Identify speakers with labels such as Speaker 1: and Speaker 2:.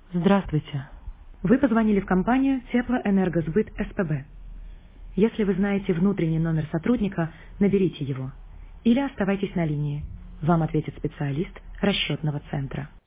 Speaker 1: Здравствуйте. Вы позвонили в компанию Теплоэнергосбыт СПБ. Если вы знаете внутренний номер сотрудника, наберите его. Или оставайтесь на линии. Вам ответит специалист расчетного центра.